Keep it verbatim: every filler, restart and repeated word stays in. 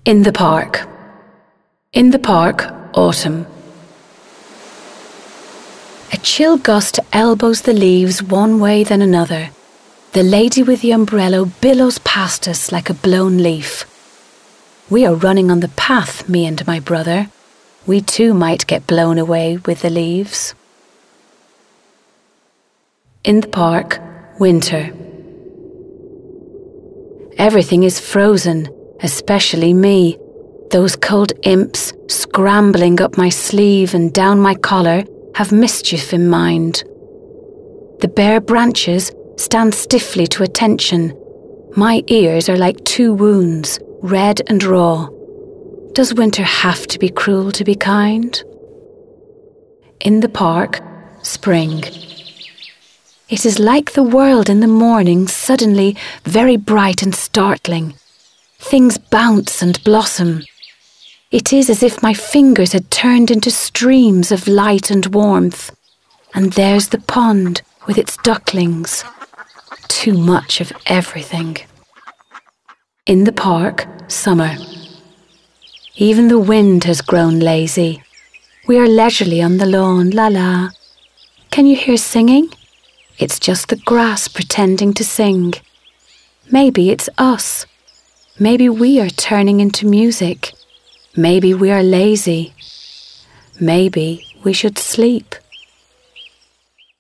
In the park. In the park, autumn. A chill gust elbows the leaves one way then another. The lady with the umbrella billows past us like a blown leaf. We are running on the path, me and my brother. We too might get blown away with the leaves. In the park, winter. Everything is frozen, especially me. Those cold imps scrambling up my sleeve and down my collar have mischief in mind. The bare branches stand stiffly to attention. My ears are like two wounds, red and raw. Does winter have to be cruel to be kind? In the park, spring. It is like the world in the morning, suddenly very bright and startling. Things bounce and blossom. It is as if my fingers had turned into streams of light and warmth. And there's the pond with its ducklings. Too much of everything. In the park, summer. Even the wind has grown lazy. We are leisurely on the lawn, la-la. Can you hear singing? It's just the grass pretending to sing. Maybe it's us. Maybe we are turning into music. Maybe we are lazy. Maybe we should sleep.